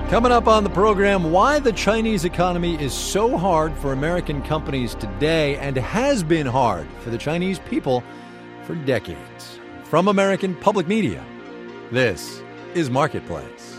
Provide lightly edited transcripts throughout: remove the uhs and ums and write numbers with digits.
Coming up on the program, why the Chinese economy is so hard for American companies today and has been hard for the Chinese people for decades. From American Public Media, this is Marketplace.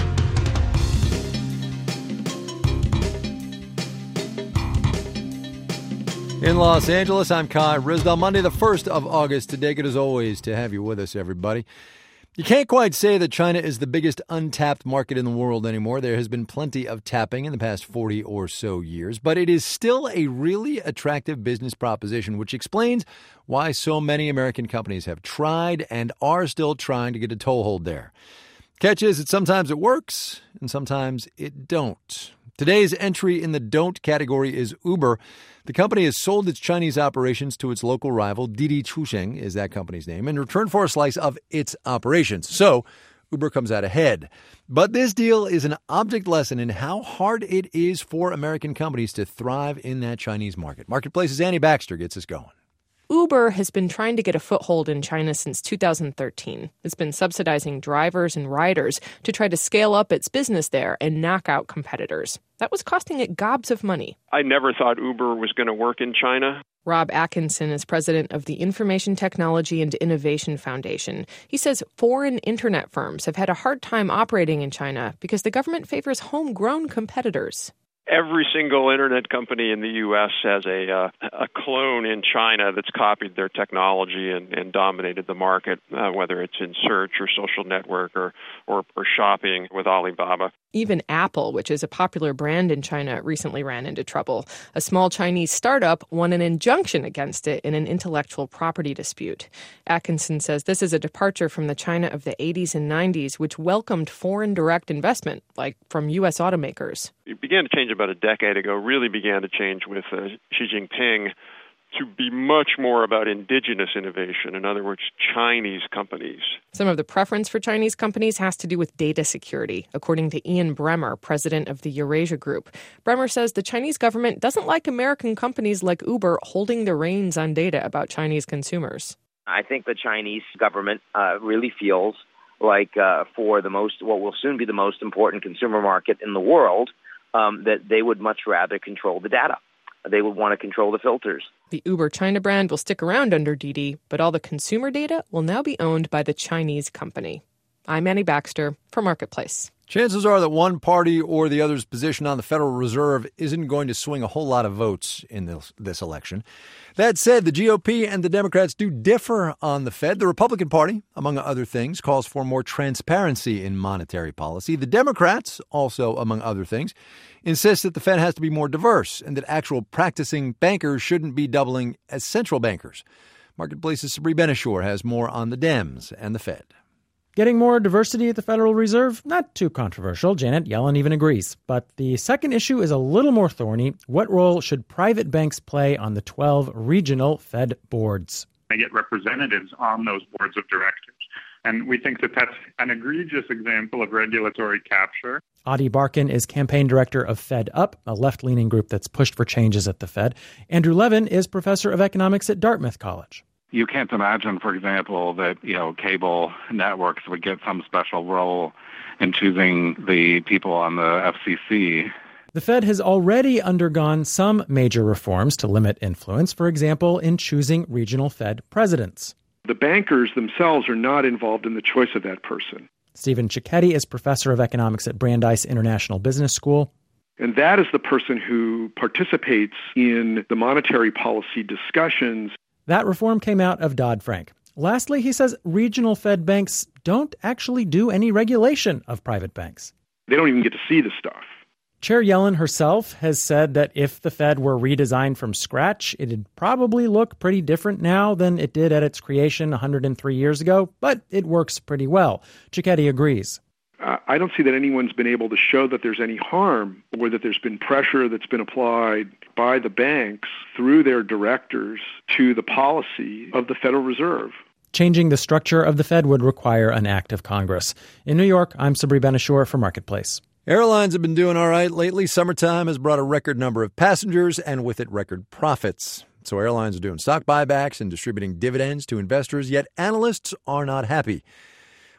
In Los Angeles, I'm Kai Ryssdal. Monday, the 1st of August. Today, good as always to have you with us, everybody. You can't quite say that China is the biggest untapped market in the world anymore. There has been plenty of tapping in the past 40 or so years, but it is still a really attractive business proposition, which explains why so many American companies have tried and are still trying to get a toehold there. Catch is that sometimes it works and sometimes it don't. Today's entry in the don't category is Uber. The company has sold its Chinese operations to its local rival, Didi Chuxing is that company's name, in return for a slice of its operations. So Uber comes out ahead. But this deal is an object lesson in how hard it is for American companies to thrive in that Chinese market. Marketplace's Annie Baxter gets us going. Uber has been trying to get a foothold in China since 2013. It's been subsidizing drivers and riders to try to scale up its business there and knock out competitors. That was costing it gobs of money. I never thought Uber was going to work in China. Rob Atkinson is president of the Information Technology and Innovation Foundation. He says foreign internet firms have had a hard time operating in China because the government favors homegrown competitors. Every single internet company in the U.S. has a clone in China that's copied their technology and dominated the market, whether it's in search or social network or shopping with Alibaba. Even Apple, which is a popular brand in China, recently ran into trouble. A small Chinese startup won an injunction against it in an intellectual property dispute. Atkinson says this is a departure from the China of the 80s and 90s, which welcomed foreign direct investment, like from U.S. automakers. It began to change about a decade ago, really began to change with Xi Jinping to be much more about indigenous innovation, in other words, Chinese companies. Some of the preference for Chinese companies has to do with data security, according to Ian Bremer, president of the Eurasia Group. Bremer says the Chinese government doesn't like American companies like Uber holding the reins on data about Chinese consumers. I think the Chinese government really feels like for what will soon be the most important consumer market in the world, that they would much rather control the data. They would want to control the filters. The Uber China brand will stick around under Didi, but all the consumer data will now be owned by the Chinese company. I'm Annie Baxter for Marketplace. Chances are that one party or the other's position on the Federal Reserve isn't going to swing a whole lot of votes in this election. That said, the GOP and the Democrats do differ on the Fed. The Republican Party, among other things, calls for more transparency in monetary policy. The Democrats, also among other things, insist that the Fed has to be more diverse and that actual practicing bankers shouldn't be doubling as central bankers. Marketplace's Sabri Benishore has more on the Dems and the Fed. Getting more diversity at the Federal Reserve, not too controversial. Janet Yellen even agrees. But the second issue is a little more thorny. What role should private banks play on the 12 regional Fed boards? They get representatives on those boards of directors. And we think that that's an egregious example of regulatory capture. Adi Barkan is campaign director of Fed Up, a left-leaning group that's pushed for changes at the Fed. Andrew Levin is professor of economics at Dartmouth College. You can't imagine, for example, that, cable networks would get some special role in choosing the people on the FCC. The Fed has already undergone some major reforms to limit influence, for example, in choosing regional Fed presidents. The bankers themselves are not involved in the choice of that person. Stephen Cicchetti is professor of economics at Brandeis International Business School. And that is the person who participates in the monetary policy discussions. That reform came out of Dodd-Frank. Lastly, he says regional Fed banks don't actually do any regulation of private banks. They don't even get to see the stuff. Chair Yellen herself has said that if the Fed were redesigned from scratch, it'd probably look pretty different now than it did at its creation 103 years ago, but it works pretty well. Cicchetti agrees. I don't see that anyone's been able to show that there's any harm or that there's been pressure that's been applied by the banks through their directors to the policy of the Federal Reserve. Changing the structure of the Fed would require an act of Congress. In New York, I'm Sabri Benishore for Marketplace. Airlines have been doing all right lately. Summertime has brought a record number of passengers and with it record profits. So airlines are doing stock buybacks and distributing dividends to investors, yet analysts are not happy.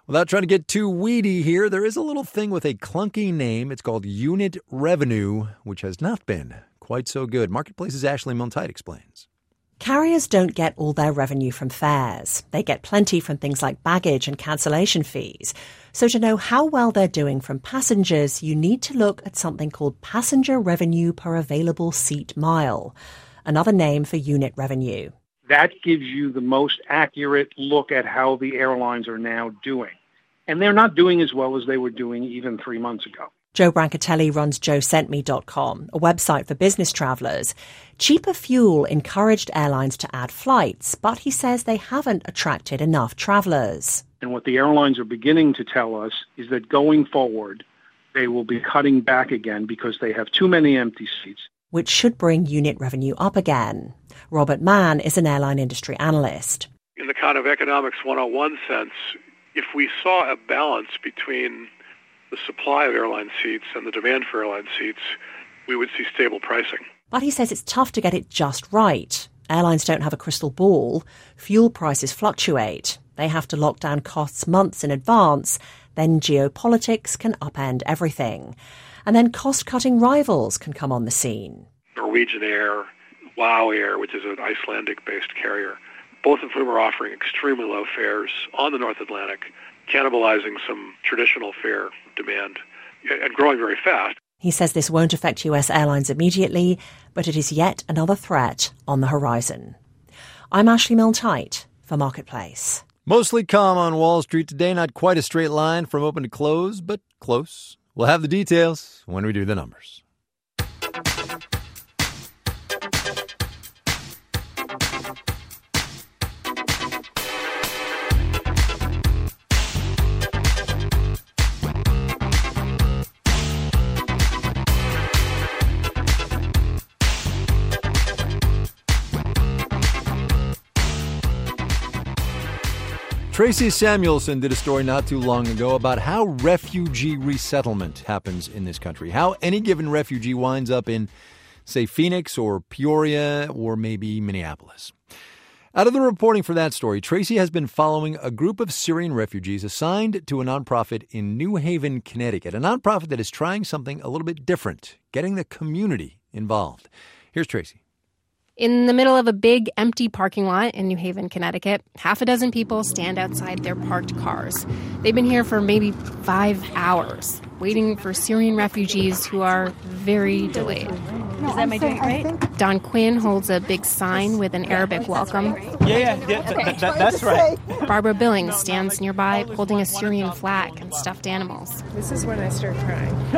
Without trying to get too weedy here, there is a little thing with a clunky name. It's called unit revenue, which has not been quite so good. Marketplace's Ashley Milne-Tyte explains. Carriers don't get all their revenue from fares. They get plenty from things like baggage and cancellation fees. So to know how well they're doing from passengers, you need to look at something called passenger revenue per available seat mile, another name for unit revenue. That gives you the most accurate look at how the airlines are now doing. And they're not doing as well as they were doing even 3 months ago. Joe Brancatelli runs JoeSentMe.com, a website for business travelers. Cheaper fuel encouraged airlines to add flights, but he says they haven't attracted enough travelers. And what the airlines are beginning to tell us is that going forward, they will be cutting back again because they have too many empty seats, which should bring unit revenue up again. Robert Mann is an airline industry analyst. In the kind of economics 101 sense, if we saw a balance between the supply of airline seats and the demand for airline seats, we would see stable pricing. But he says it's tough to get it just right. Airlines don't have a crystal ball. Fuel prices fluctuate. They have to lock down costs months in advance. Then geopolitics can upend everything. And then cost-cutting rivals can come on the scene. Norwegian Air, WOW Air, which is an Icelandic-based carrier, both of whom are offering extremely low fares on the North Atlantic, cannibalizing some traditional fare demand and growing very fast. He says this won't affect U.S. airlines immediately, but it is yet another threat on the horizon. I'm Ashley Milne-Tyte for Marketplace. Mostly calm on Wall Street today. Not quite a straight line from open to close, but close. We'll have the details when we do the numbers. Tracy Samuelson did a story not too long ago about how refugee resettlement happens in this country, how any given refugee winds up in, say, Phoenix or Peoria or maybe Minneapolis. Out of the reporting for that story, Tracy has been following a group of Syrian refugees assigned to a nonprofit in New Haven, Connecticut, a nonprofit that is trying something a little bit different, getting the community involved. Here's Tracy. In the middle of a big, empty parking lot in New Haven, Connecticut, half a dozen people stand outside their parked cars. They've been here for maybe 5 hours, waiting for Syrian refugees who are very delayed. Am I doing it right? Don Quinn holds a big sign with an Arabic welcome. That's right. Barbara Billings stands nearby, holding a Syrian flag and stuffed animals. This is when I start crying.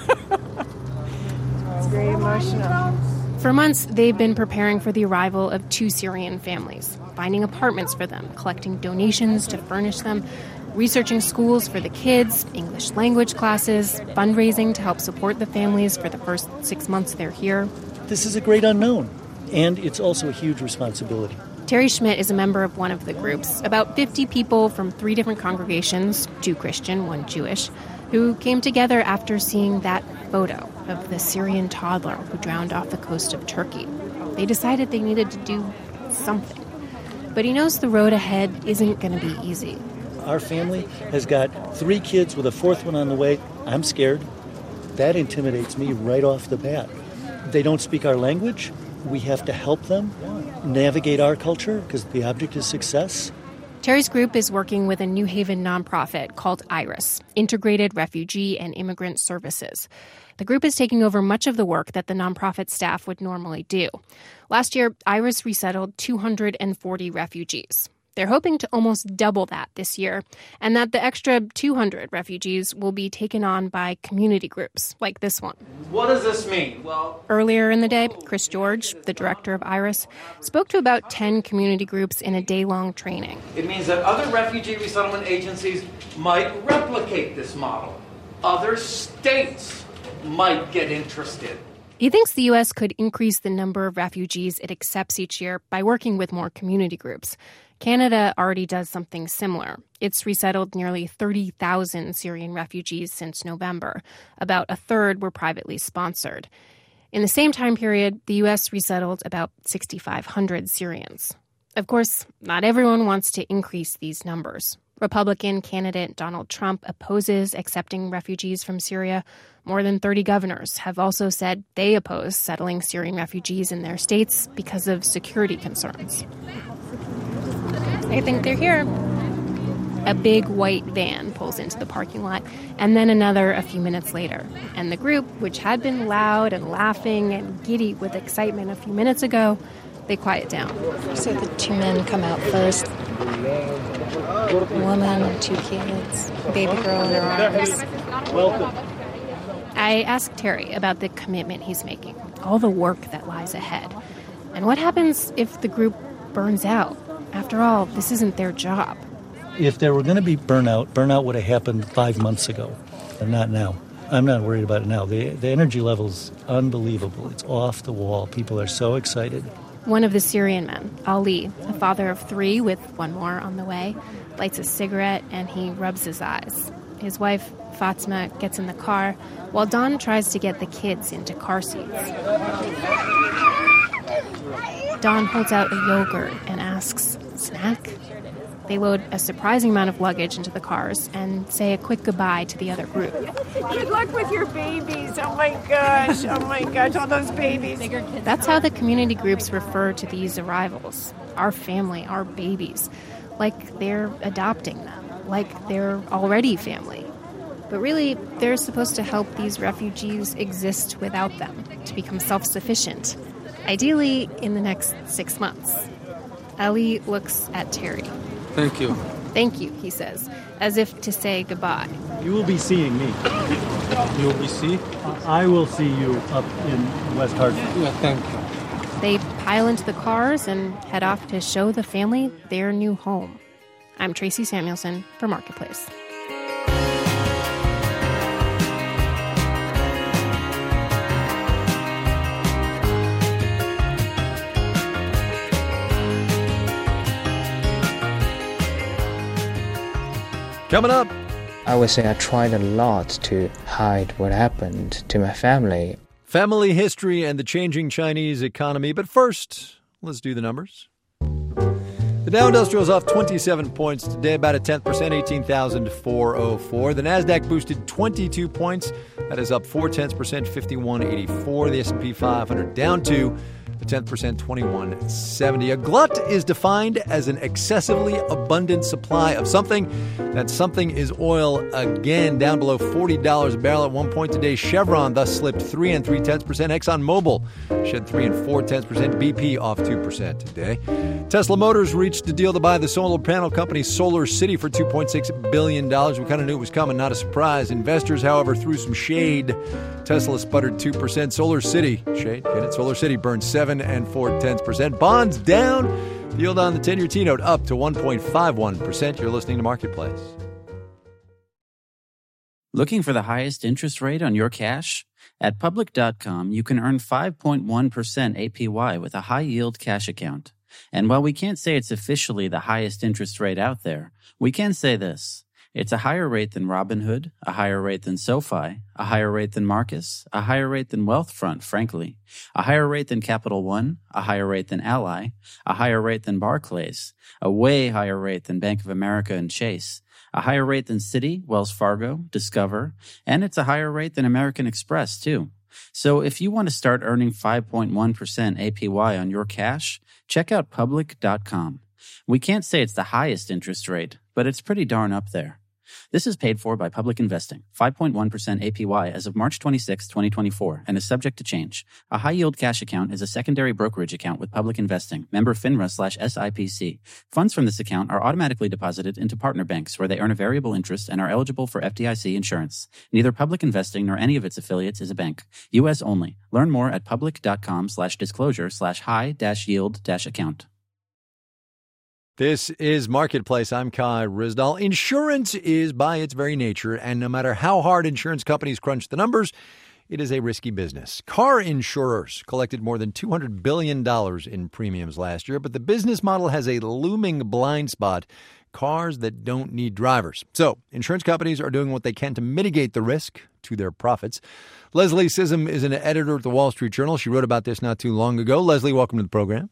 It's very emotional. For months, they've been preparing for the arrival of 2 Syrian families, finding apartments for them, collecting donations to furnish them, researching schools for the kids, English language classes, fundraising to help support the families for the first 6 months they're here. This is a great unknown, and it's also a huge responsibility. Terry Schmidt is a member of one of the groups, about 50 people from 3 different congregations, 2 Christian, 1 Jewish, who came together after seeing that photo of the Syrian toddler who drowned off the coast of Turkey. They decided they needed to do something. But he knows the road ahead isn't going to be easy. Our family has got 3 kids with a 4th one on the way. I'm scared. That intimidates me right off the bat. They don't speak our language. We have to help them navigate our culture because the object is success. Terry's group is working with a New Haven nonprofit called IRIS, Integrated Refugee and Immigrant Services. The group is taking over much of the work that the nonprofit staff would normally do. Last year, IRIS resettled 240 refugees. They're hoping to almost double that this year, and that the extra 200 refugees will be taken on by community groups like this one. What does this mean? Well, earlier in the day, Chris George, the director of IRIS, spoke to about 10 community groups in a day-long training. It means that other refugee resettlement agencies might replicate this model. Other states might get interested. He thinks the U.S. could increase the number of refugees it accepts each year by working with more community groups. Canada already does something similar. It's resettled nearly 30,000 Syrian refugees since November. About a third were privately sponsored. In the same time period, the U.S. resettled about 6,500 Syrians. Of course, not everyone wants to increase these numbers. Republican candidate Donald Trump opposes accepting refugees from Syria. More than 30 governors have also said they oppose settling Syrian refugees in their states because of security concerns. I think they're here. A big white van pulls into the parking lot, and then another a few minutes later. And the group, which had been loud and laughing and giddy with excitement a few minutes ago, they quiet down. So the two men come out first. A woman and two kids. Baby girl in her arms. Welcome. I asked Terry about the commitment he's making, all the work that lies ahead. And what happens if the group burns out? After all, this isn't their job. If there were going to be burnout would have happened 5 months ago, and not now. I'm not worried about it now. The energy level's unbelievable. It's off the wall. People are so excited. One of the Syrian men, Ali, a father of 3 with one more on the way, lights a cigarette and he rubs his eyes. His wife, Fatima, gets in the car while Don tries to get the kids into car seats. Don holds out a yogurt and asks, "Snack?" They load a surprising amount of luggage into the cars and say a quick goodbye to the other group. Good luck with your babies. Oh my gosh, all those babies. That's how the community groups refer to these arrivals. Our family, our babies. Like they're adopting them. Like they're already family. But really, they're supposed to help these refugees exist without them, to become self-sufficient. Ideally, in the next 6 months. Ali looks at Terry. Thank you. Thank you, he says, as if to say goodbye. You will be seeing me. You will be seeing? I will see you up in West Hartford. Yeah, thank you. They pile into the cars and head off to show the family their new home. I'm Tracy Samuelson for Marketplace. Coming up. I would say I tried a lot to hide what happened to my family. Family history and the changing Chinese economy. But first, let's do the numbers. The Dow Industrial is off 27 points today, about a 10%, 18,404. The Nasdaq boosted 22 points. That is up 0.4%, 5184. The S&P 500 down 2, a 10%, 2170. A glut is defined as an excessively abundant supply of something. That something is oil, again, down below $40 a barrel at one point today. Chevron thus slipped 3 3/10%. ExxonMobil shed 3 4/10%. BP off 2% today. Tesla Motors reached a deal to buy the solar panel company Solar City for $2.6 billion. We kind of knew it was coming, not a surprise. Investors, however, threw some shade. Tesla sputtered 2%. Solar City, shade, get it? Solar City burned 7 4/10%. Bonds down. The yield on the 10-year T-note up to 1.51%. You're listening to Marketplace. Looking for the highest interest rate on your cash? At Public.com, you can earn 5.1% APY with a high-yield cash account. And while we can't say it's officially the highest interest rate out there, we can say this. It's a higher rate than Robinhood, a higher rate than SoFi, a higher rate than Marcus, a higher rate than Wealthfront, frankly, a higher rate than Capital One, a higher rate than Ally, a higher rate than Barclays, a way higher rate than Bank of America and Chase, a higher rate than Citi, Wells Fargo, Discover, and it's a higher rate than American Express, too. So if you want to start earning 5.1% APY on your cash, check out Public.com. We can't say it's the highest interest rate, but it's pretty darn up there. This is paid for by Public Investing, 5.1% APY as of March 26, 2024, and is subject to change. A high-yield cash account is a secondary brokerage account with Public Investing, member FINRA/SIPC. Funds from this account are automatically deposited into partner banks where they earn a variable interest and are eligible for FDIC insurance. Neither Public Investing nor any of its affiliates is a bank. U.S. only. Learn more at public.com/disclosure/high-yield-account. This is Marketplace. I'm Kai Ryssdal. Insurance is, by its very nature, and no matter how hard insurance companies crunch the numbers, it is a risky business. Car insurers collected more than $200 billion in premiums last year, but the business model has a looming blind spot: cars that don't need drivers. So insurance companies are doing what they can to mitigate the risk to their profits. Leslie Sissom is an editor at the Wall Street Journal. She wrote about this not too long ago. Leslie, welcome to the program.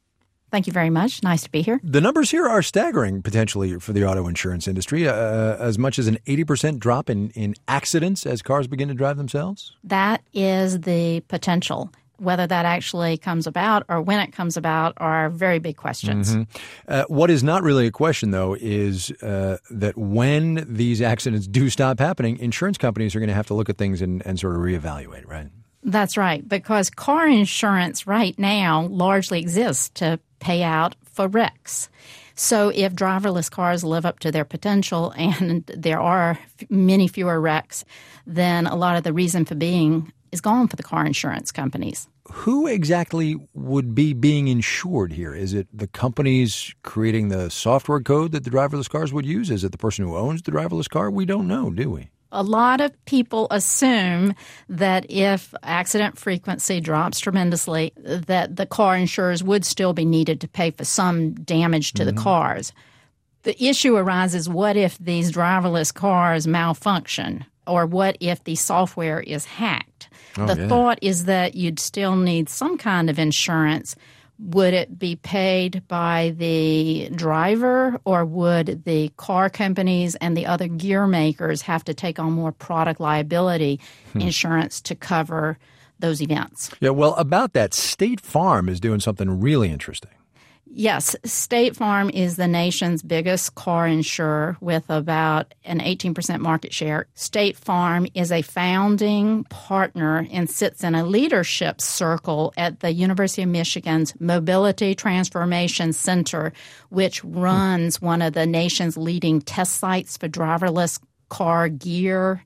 Thank you very much. Nice to be here. The numbers here are staggering, potentially, for the auto insurance industry. As much as an 80% drop in accidents as cars begin to drive themselves? That is the potential. Whether that actually comes about or when it comes about are very big questions. What is not really a question, though, is that when these accidents do stop happening, insurance companies are going to have to look at things and sort of reevaluate, right? That's right, because car insurance right now largely exists to pay out for wrecks. So if driverless cars live up to their potential and there are many fewer wrecks, then a lot of the reason for being is gone for the car insurance companies. Who exactly would be being insured here? Is it the companies creating the software code that the driverless cars would use? Is it the person who owns the driverless car? We don't know, do we? A lot of people assume that if accident frequency drops tremendously, that the car insurers would still be needed to pay for some damage to the cars. The issue arises, what if these driverless cars malfunction? Or what if the software is hacked? Thought is that you'd still need some kind of insurance. Would it be paid by the driver, or would the car companies and the other gear makers have to take on more product liability insurance to cover those events? Yeah, well, about that, State Farm is doing something really interesting. Yes, State Farm is the nation's biggest car insurer with about an 18% market share. State Farm is a founding partner and sits in a leadership circle at the University of Michigan's Mobility Transformation Center, which runs one of the nation's leading test sites for driverless car gear.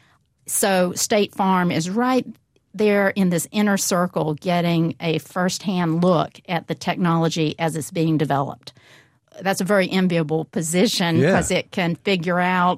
So State Farm is right there in this inner circle getting a firsthand look at the technology as it's being developed. That's a very enviable position because it can figure out,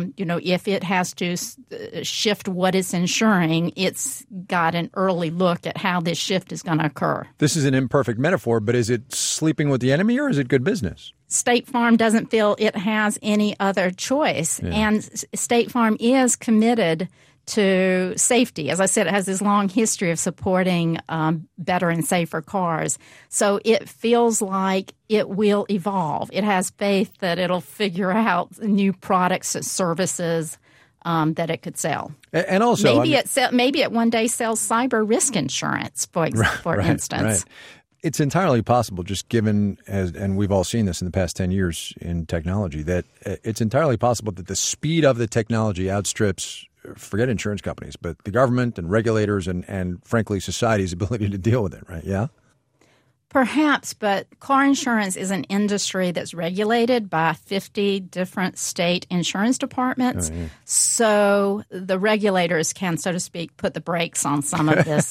if it has to shift what it's insuring, it's got an early look at how this shift is going to occur. This is an imperfect metaphor, but is it sleeping with the enemy or is it good business? State Farm doesn't feel it has any other choice. Yeah. And State Farm is committed to safety. As I said, it has this long history of supporting better and safer cars. So it feels like it will evolve. It has faith that it'll figure out new products and services that it could sell. And also, maybe it one day sells cyber risk insurance, for instance. Right. It's entirely possible, just given, and we've all seen this in the past 10 years in technology, that it's entirely possible that the speed of the technology outstrips, forget insurance companies, but the government and regulators and frankly, society's ability to deal with it, right? Yeah? Perhaps, but car insurance is an industry that's regulated by 50 different state insurance departments. Oh, yeah. So the regulators can, so to speak, put the brakes on some of this,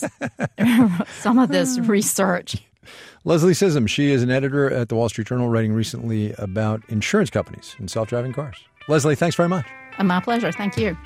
research. Leslie Sissom, she is an editor at the Wall Street Journal, writing recently about insurance companies and self-driving cars. Leslie, thanks very much. My pleasure. Thank you.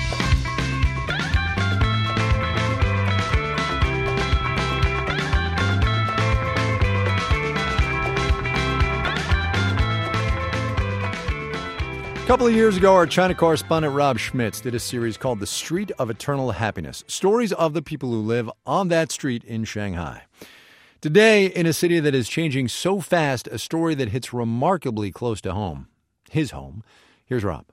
A couple of years ago, our China correspondent Rob Schmitz did a series called The Street of Eternal Happiness, stories of the people who live on that street in Shanghai. Today, in a city that is changing so fast, a story that hits remarkably close to home. His home. Here's Rob.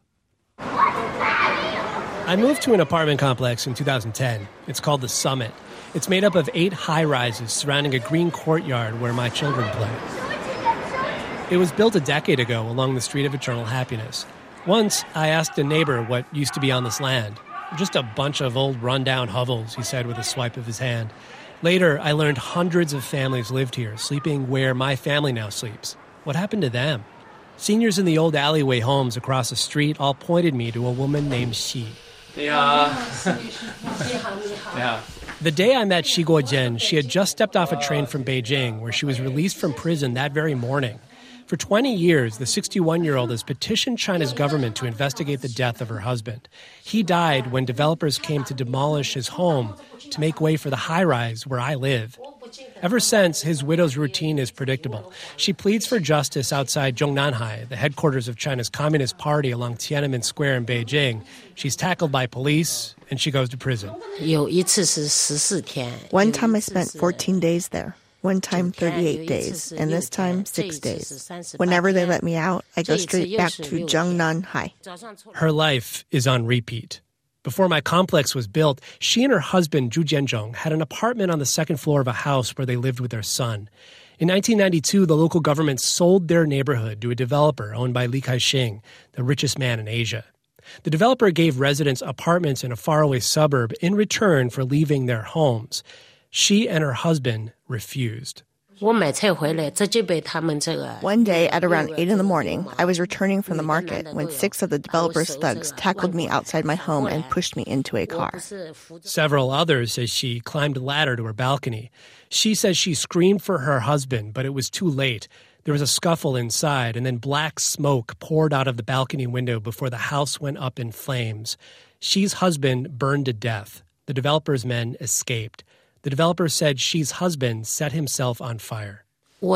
I moved to an apartment complex in 2010. It's called The Summit. It's made up of 8 high-rises surrounding a green courtyard where my children play. It was built a decade ago along the Street of Eternal Happiness. Once, I asked a neighbor what used to be on this land. Just a bunch of old run-down hovels, he said with a swipe of his hand. Later, I learned hundreds of families lived here, sleeping where my family now sleeps. What happened to them? Seniors in the old alleyway homes across the street all pointed me to a woman named Xi. Yeah. The day I met Xi Guojian, she had just stepped off a train from Beijing, where she was released from prison that very morning. For 20 years, the 61-year-old has petitioned China's government to investigate the death of her husband. He died when developers came to demolish his home to make way for the high-rise where I live. Ever since, his widow's routine is predictable. She pleads for justice outside Zhongnanhai, the headquarters of China's Communist Party along Tiananmen Square in Beijing. She's tackled by police, and she goes to prison. One time I spent 14 days there. One time 38 days, and this time 6 days. Whenever they let me out, I go straight back to Zhengnan High. Her life is on repeat. Before my complex was built, she and her husband, Zhu Jianzhong, had an apartment on the second floor of a house where they lived with their son. In 1992, the local government sold their neighborhood to a developer owned by Li Ka-shing, the richest man in Asia. The developer gave residents apartments in a faraway suburb in return for leaving their homes. She and her husband refused. One day at around 8 in the morning, I was returning from the market when 6 of the developer's thugs tackled me outside my home and pushed me into a car. Several others say she climbed a ladder to her balcony. She says she screamed for her husband, but it was too late. There was a scuffle inside, and then black smoke poured out of the balcony window before the house went up in flames. She's husband burned to death. The developer's men escaped. The developer said she's husband set himself on fire. My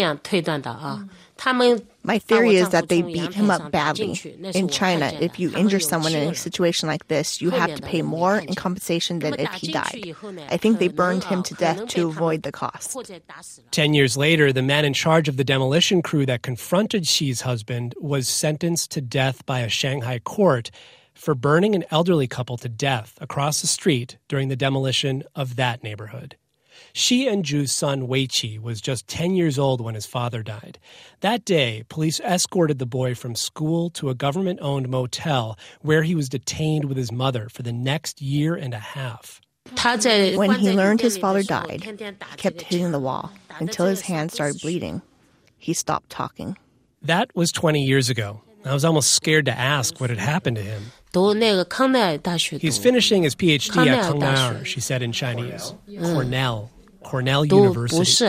theory is that they beat him up badly. In China, if you injure someone in a situation like this, you have to pay more in compensation than if he died. I think they burned him to death to avoid the cost. 10 years later, the man in charge of the demolition crew that confronted Xi's husband was sentenced to death by a Shanghai court for burning an elderly couple to death across the street during the demolition of that neighborhood. Xi and Zhu's son Weiqi was just 10 years old when his father died. That day, police escorted the boy from school to a government-owned motel where he was detained with his mother for the next year and a half. When he learned his father died, he kept hitting the wall until his hand started bleeding. He stopped talking. That was 20 years ago. I was almost scared to ask what had happened to him. He's finishing his PhD at Kangnaer, she said in Chinese. Cornell University.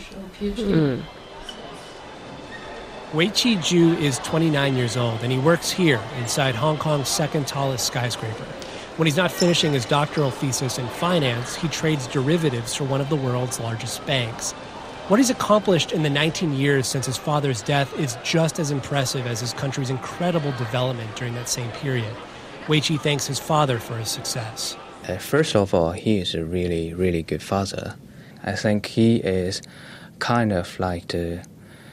Weiqi Zhu is 29 years old, and he works here inside Hong Kong's second tallest skyscraper. When he's not finishing his doctoral thesis in finance, he trades derivatives for one of the world's largest banks. What he's accomplished in the 19 years since his father's death is just as impressive as his country's incredible development during that same period. Weiqi thanks his father for his success. First of all, he is a really, really good father. I think he is kind of like the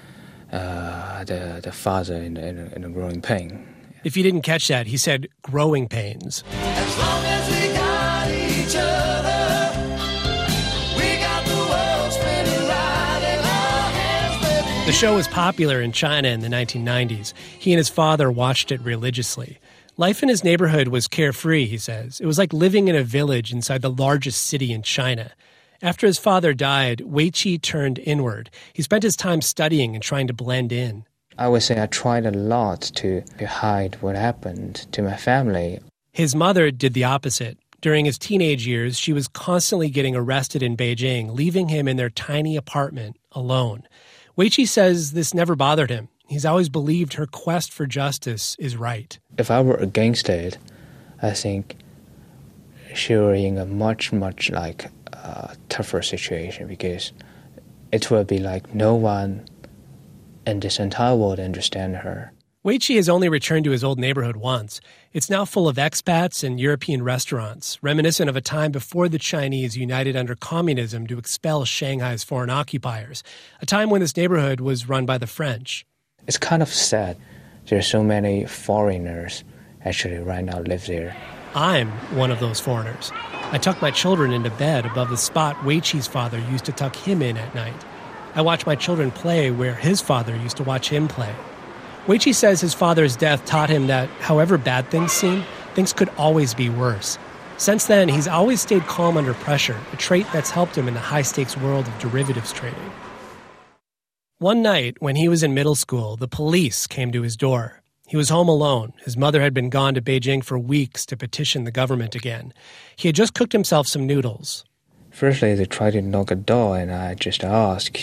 father in a growing pain. If you didn't catch that, he said growing pains. As long as we got each other, we got the world spinning right in our hands, baby. The show was popular in China in the 1990s. He and his father watched it religiously. Life in his neighborhood was carefree, he says. It was like living in a village inside the largest city in China. After his father died, Weiqi turned inward. He spent his time studying and trying to blend in. I would say I tried a lot to hide what happened to my family. His mother did the opposite. During his teenage years, she was constantly getting arrested in Beijing, leaving him in their tiny apartment alone. Weiqi says this never bothered him. He's always believed her quest for justice is right. If I were against it, I think she were in a much tougher situation, because it would be like no one in this entire world understand her. Weiqi has only returned to his old neighborhood once. It's now full of expats and European restaurants, reminiscent of a time before the Chinese united under communism to expel Shanghai's foreign occupiers, a time when this neighborhood was run by the French. It's kind of sad. There are so many foreigners actually right now live there. I'm one of those foreigners. I tuck my children into bed above the spot Weiqi's father used to tuck him in at night. I watch my children play where his father used to watch him play. Weiqi says his father's death taught him that however bad things seem, things could always be worse. Since then, he's always stayed calm under pressure, a trait that's helped him in the high-stakes world of derivatives trading. One night, when he was in middle school, the police came to his door. He was home alone. His mother had been gone to Beijing for weeks to petition the government again. He had just cooked himself some noodles. Firstly, they tried to knock a door, and I just asked,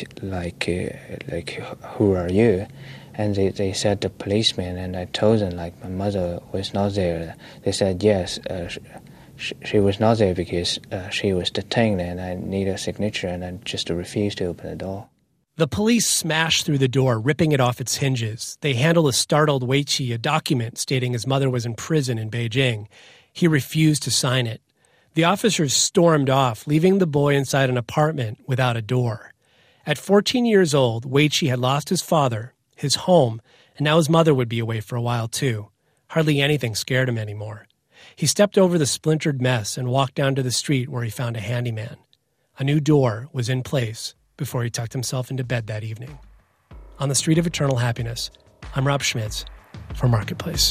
who are you? And they said the policeman, and I told them, my mother was not there. They said, yes, she was not there because she was detained, and I need a signature, and I just refused to open the door. The police smashed through the door, ripping it off its hinges. They handed a startled Weiqi a document stating his mother was in prison in Beijing. He refused to sign it. The officers stormed off, leaving the boy inside an apartment without a door. At 14 years old, Weiqi had lost his father, his home, and now his mother would be away for a while too. Hardly anything scared him anymore. He stepped over the splintered mess and walked down to the street where he found a handyman. A new door was in place before he tucked himself into bed that evening. On the Street of Eternal Happiness, I'm Rob Schmitz for Marketplace.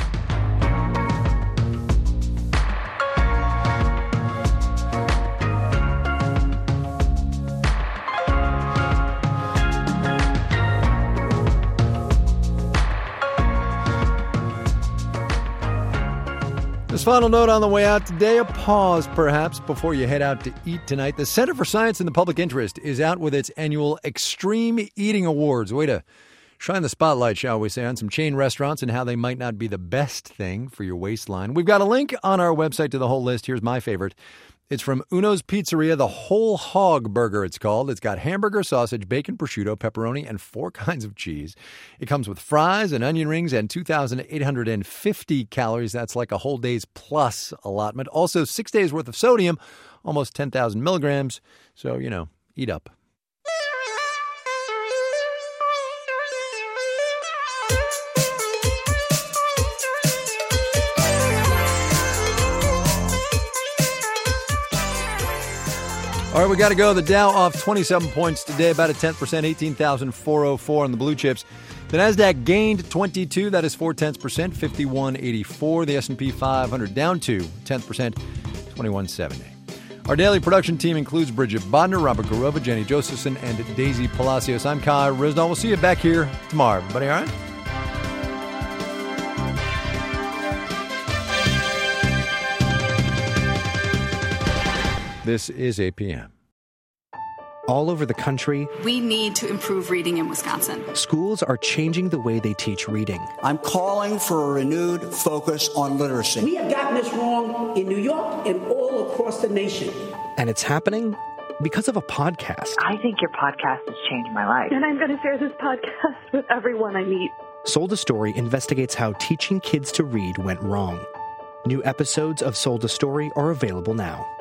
This final note on the way out today, a pause perhaps before you head out to eat tonight. The Center for Science and the Public Interest is out with its annual Extreme Eating Awards. Way to shine the spotlight, shall we say, on some chain restaurants and how they might not be the best thing for your waistline. We've got a link on our website to the whole list. Here's my favorite. It's from Uno's Pizzeria, the Whole Hog Burger, it's called. It's got hamburger, sausage, bacon, prosciutto, pepperoni, and 4 kinds of cheese. It comes with fries and onion rings and 2,850 calories. That's like a whole day's plus allotment. Also, 6 days worth of sodium, almost 10,000 milligrams. So, eat up. All right, we got to go. The Dow off 27 points today, about a 10%, 18,404 on the blue chips. The Nasdaq gained 22, that is 0.4%, 5184. The S&P 500 down 2, 10%, 2170. Our daily production team includes Bridget Bodner, Robert Garova, Jenny Josephson, and Daisy Palacios. I'm Kai Ryssdal. We'll see you back here tomorrow. Everybody all right? This is APM. All over the country, we need to improve reading in Wisconsin. Schools are changing the way they teach reading. I'm calling for a renewed focus on literacy. We have gotten this wrong in New York and all across the nation. And it's happening because of a podcast. I think your podcast has changed my life. And I'm going to share this podcast with everyone I meet. Sold a Story investigates how teaching kids to read went wrong. New episodes of Sold a Story are available now.